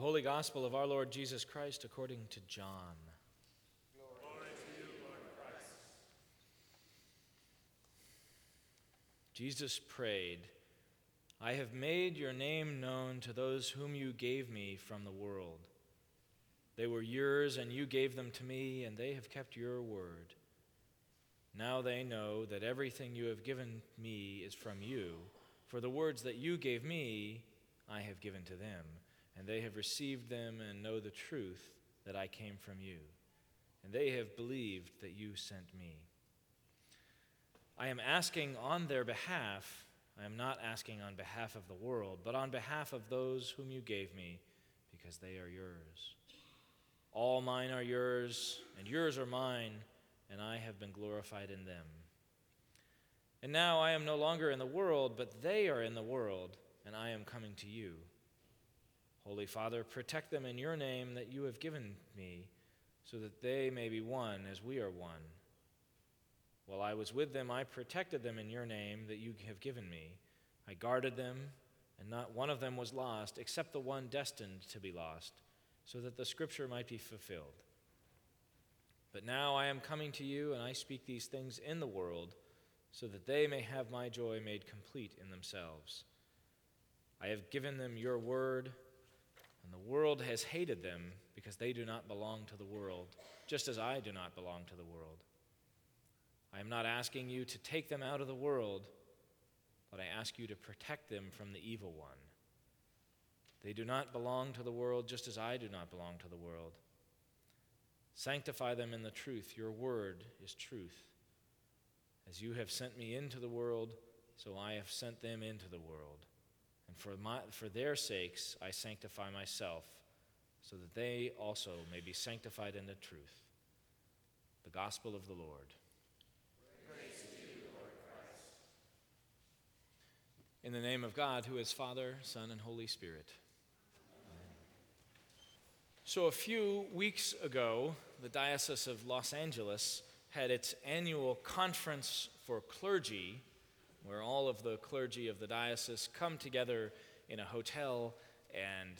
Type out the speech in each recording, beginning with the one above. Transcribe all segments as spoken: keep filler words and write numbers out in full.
Holy Gospel of our Lord Jesus Christ according to John. Glory to you, Lord Christ. Jesus prayed, I have made your name known to those whom you gave me from the world. They were yours, and you gave them to me, and they have kept your word. Now they know that everything you have given me is from you, for the words that you gave me I have given to them, and they have received them and know the truth that I came from you, and they have believed that you sent me. I am asking on their behalf. I am not asking on behalf of the world, but on behalf of those whom you gave me, because they are yours. All mine are yours, and yours are mine, and I have been glorified in them. And now I am no longer in the world, but they are in the world, and I am coming to you. Holy Father, protect them in your name that you have given me, so that they may be one as we are one. While I was with them, I protected them in your name that you have given me. I guarded them, and not one of them was lost, except the one destined to be lost, so that the scripture might be fulfilled. But now I am coming to you, and I speak these things in the world, so that they may have my joy made complete in themselves. I have given them your word, and the world has hated them because they do not belong to the world, just as I do not belong to the world. I am not asking you to take them out of the world, but I ask you to protect them from the evil one. They do not belong to the world, just as I do not belong to the world. Sanctify them in the truth. Your word is truth. As you have sent me into the world, so I have sent them into the world. And for my, for their sakes I sanctify myself, so that they also may be sanctified in the truth. The gospel of the Lord. Praise to you, Lord Christ. In the name of God, who is Father, Son, and Holy Spirit. Amen. So a few weeks ago, the Diocese of Los Angeles had its annual conference for clergy, where all of the clergy of the diocese come together in a hotel and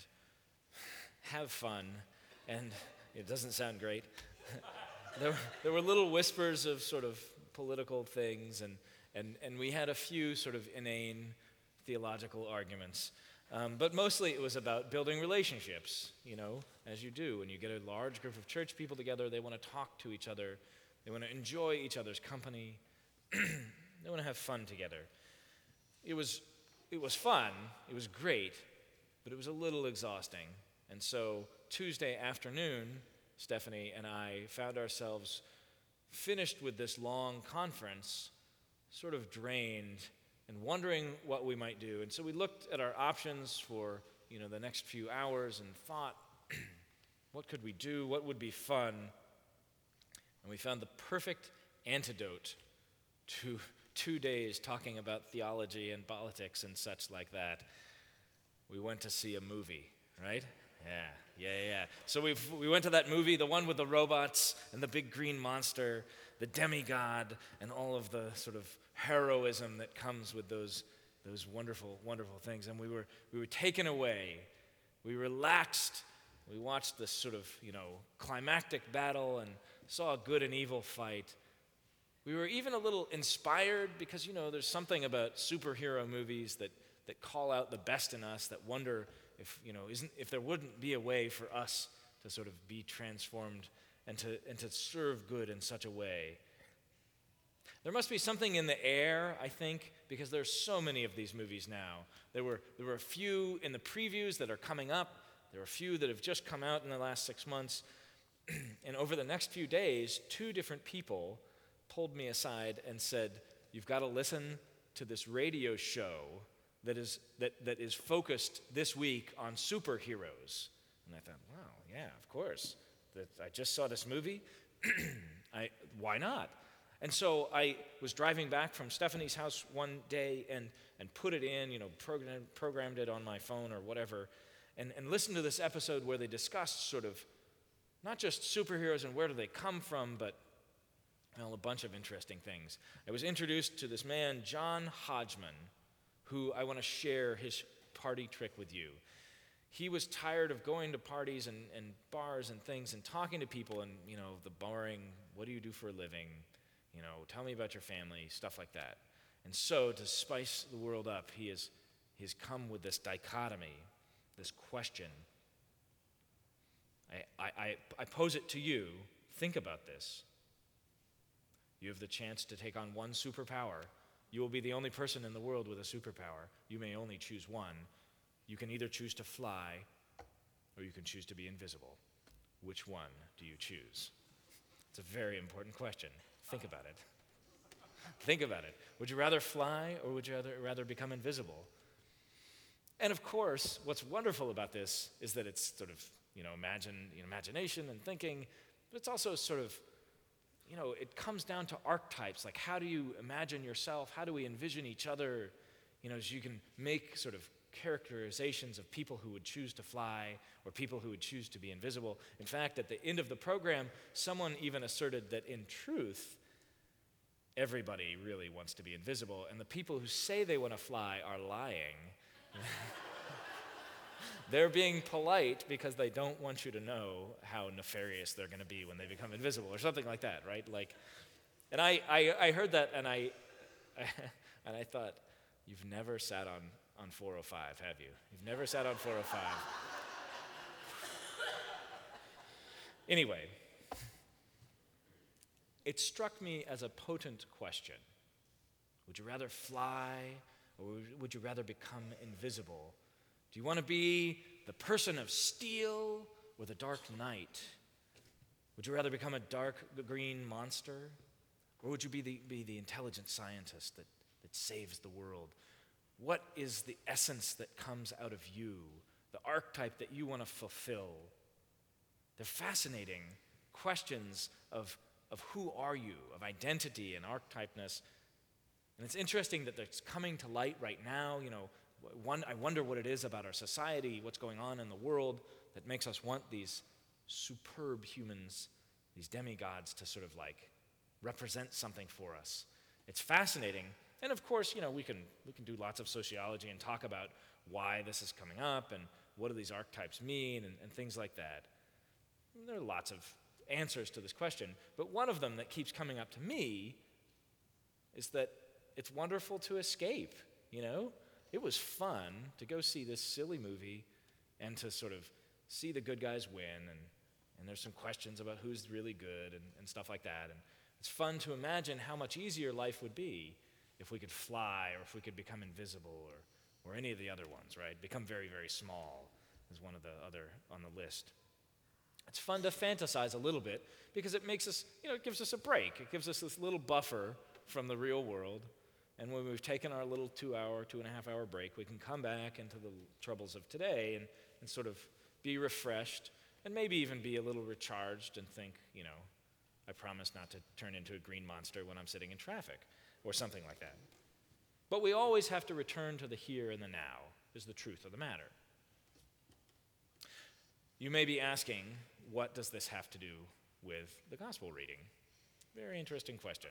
have fun, and it doesn't sound great. there, were, there were little whispers of sort of political things, and, and, and we had a few sort of inane theological arguments. Um, but mostly it was about building relationships, you know, as you do. When you get a large group of church people together, they want to talk to each other. They want to enjoy each other's company. They want to have fun together. It was, it was fun. It was great, but it was a little exhausting. And so Tuesday afternoon, Stephanie and I found ourselves finished with this long conference, sort of drained and wondering what we might do. And so we looked at our options for, you know, the next few hours and thought, what could we do? What would be fun? And we found the perfect antidote to two days talking about theology and politics and such like that. We went to see a movie, right? Yeah, yeah, yeah. So we we went to that movie, the one with the robots and the big green monster, the demigod, and all of the sort of heroism that comes with those those wonderful, wonderful things. And we were we were taken away. We relaxed. We watched this sort of, you know, climactic battle and saw a good and evil fight. We were even a little inspired because, you know, there's something about superhero movies that, that call out the best in us, that wonder if, you know, isn't if there wouldn't be a way for us to sort of be transformed and to and to serve good in such a way. There must be something in the air, I think, because there's so many of these movies now. There were there were a few in the previews that are coming up. There are a few that have just come out in the last six months. And over the next few days, two different people pulled me aside and said, you've got to listen to this radio show that is that, that is focused this week on superheroes. And I thought, wow, yeah, of course. That I just saw this movie. I why not? And so I was driving back from Stephanie's house one day and and put it in, you know, program, programmed it on my phone or whatever, and, and listened to this episode where they discussed sort of not just superheroes and where do they come from, but well, a bunch of interesting things. I was introduced to this man, John Hodgman, who I want to share his party trick with you. He was tired of going to parties and, and bars and things and talking to people and, you know, the boring, what do you do for a living? You know, tell me about your family, stuff like that. And so, to spice the world up, he has he's come with this dichotomy, this question. I, I, I pose it to you. Think about this. You have the chance to take on one superpower. You will be the only person in the world with a superpower. You may only choose one. You can either choose to fly or you can choose to be invisible. Which one do you choose? It's a very important question. Think about it. Think about it. Would you rather fly or would you rather, rather become invisible? And of course, what's wonderful about this is that it's sort of, you know, imagine, you know, imagination and thinking, but it's also sort of, you know, it comes down to archetypes. Like, how do you imagine yourself? How do we envision each other? You know, so you can make sort of characterizations of people who would choose to fly or people who would choose to be invisible. In fact, at the end of the program, someone even asserted that in truth, everybody really wants to be invisible, and the people who say they want to fly are lying. They're being polite because they don't want you to know how nefarious they're going to be when they become invisible, or something like that, right? Like, and I, I, I heard that, and I, and I thought, you've never sat on, on four oh five, have you? You've never sat on four oh five. Anyway, it struck me as a potent question. Would you rather fly, or would you rather become invisible? Do you want to be the person of steel or the dark knight? Would you rather become a dark green monster? Or would you be the, be the intelligent scientist that, that saves the world? What is the essence that comes out of you, the archetype that you want to fulfill? They're fascinating questions of, of who are you, of identity and archetypeness. And it's interesting that it's coming to light right now. You know, one, I wonder what it is about our society, what's going on in the world that makes us want these superb humans, these demigods, to sort of like represent something for us. It's fascinating. And of course, you know, we can we can do lots of sociology and talk about why this is coming up and what do these archetypes mean and, and things like that. And there are lots of answers to this question, but one of them that keeps coming up to me is that it's wonderful to escape, you know? It was fun to go see this silly movie and to sort of see the good guys win, and, and there's some questions about who's really good and, and stuff like that. And it's fun to imagine how much easier life would be if we could fly or if we could become invisible or, or any of the other ones, right? Become very, very small is one of the other on the list. It's fun to fantasize a little bit because it makes us, you know, it gives us a break. It gives us this little buffer from the real world. And when we've taken our little two-hour, two-and-a-half-hour break, we can come back into the troubles of today and, and sort of be refreshed and maybe even be a little recharged and think, you know, I promise not to turn into a green monster when I'm sitting in traffic or something like that. But we always have to return to the here and the now, is the truth of the matter. You may be asking, what does this have to do with the gospel reading? Very interesting question.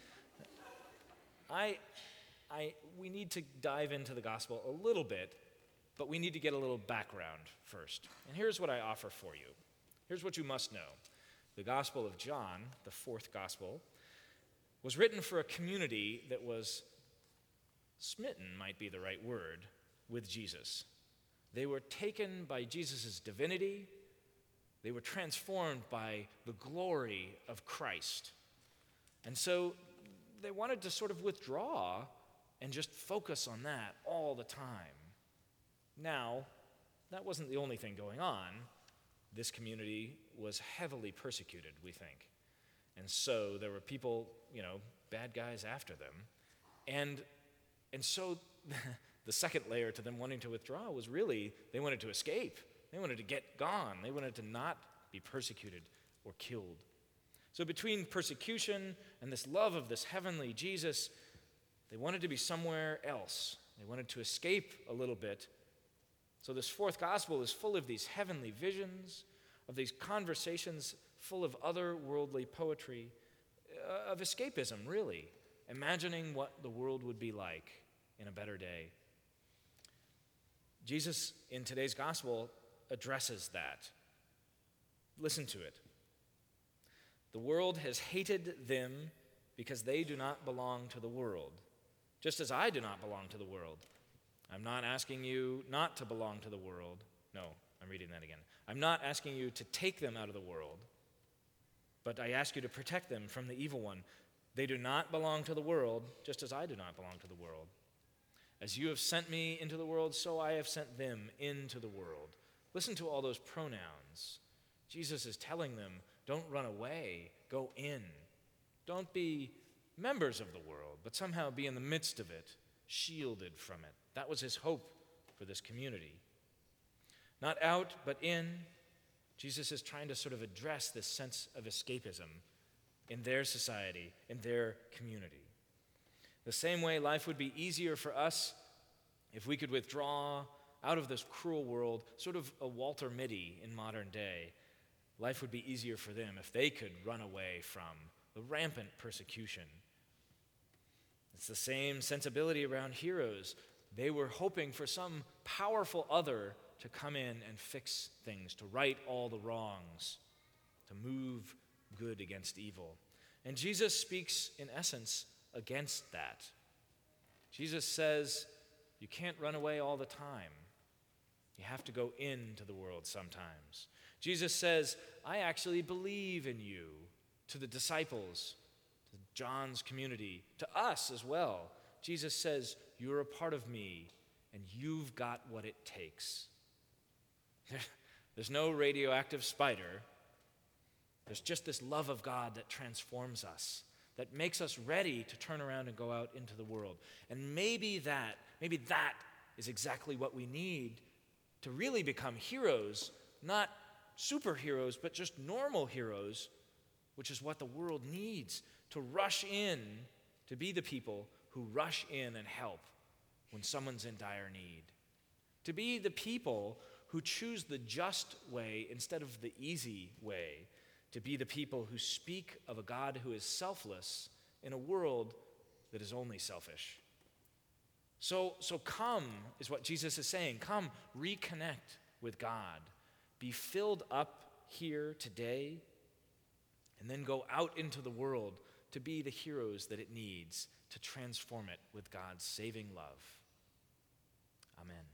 I, I, we need to dive into the gospel a little bit, but we need to get a little background first. And here's what I offer for you. Here's what you must know. The Gospel of John, the fourth gospel, was written for a community that was smitten, might be the right word, with Jesus. They were taken by Jesus' divinity. They were transformed by the glory of Christ. And so they wanted to sort of withdraw and just focus on that all the time. Now, that wasn't the only thing going on. This community was heavily persecuted, we think. And so there were people, you know, bad guys after them. And, and so the second layer to them wanting to withdraw was really they wanted to escape. They wanted to get gone. They wanted to not be persecuted or killed. So between persecution and this love of this heavenly Jesus, they wanted to be somewhere else. They wanted to escape a little bit. So this fourth gospel is full of these heavenly visions, of these conversations full of otherworldly poetry, uh, of escapism, really, imagining what the world would be like in a better day. Jesus, in today's gospel, addresses that. Listen to it. The world has hated them because they do not belong to the world, just as I do not belong to the world. I'm not asking you not to belong to the world. No, I'm reading that again. I'm not asking you to take them out of the world, but I ask you to protect them from the evil one. They do not belong to the world, just as I do not belong to the world. As you have sent me into the world, so I have sent them into the world. Listen to all those pronouns. Jesus is telling them, don't run away, go in. Don't be members of the world, but somehow be in the midst of it, shielded from it. That was his hope for this community. Not out, but in. Jesus is trying to sort of address this sense of escapism in their society, in their community. The same way life would be easier for us if we could withdraw out of this cruel world, sort of a Walter Mitty in modern day. Life would be easier for them if they could run away from the rampant persecution. It's the same sensibility around heroes. They were hoping for some powerful other to come in and fix things, to right all the wrongs, to move good against evil. And Jesus speaks, in essence, against that. Jesus says, you can't run away all the time. You have to go into the world sometimes. Jesus says, I actually believe in you, to the disciples, to John's community, to us as well. Jesus says, you're a part of me, and you've got what it takes. There's no radioactive spider. There's just this love of God that transforms us, that makes us ready to turn around and go out into the world. And maybe that, maybe that is exactly what we need to really become heroes, not superheroes, but just normal heroes, which is what the world needs, to rush in, to be the people who rush in and help when someone's in dire need. To be the people who choose the just way instead of the easy way. To be the people who speak of a God who is selfless in a world that is only selfish. So, so come, is what Jesus is saying. Come, reconnect with God. Be filled up here today, and then go out into the world to be the heroes that it needs to transform it with God's saving love. Amen.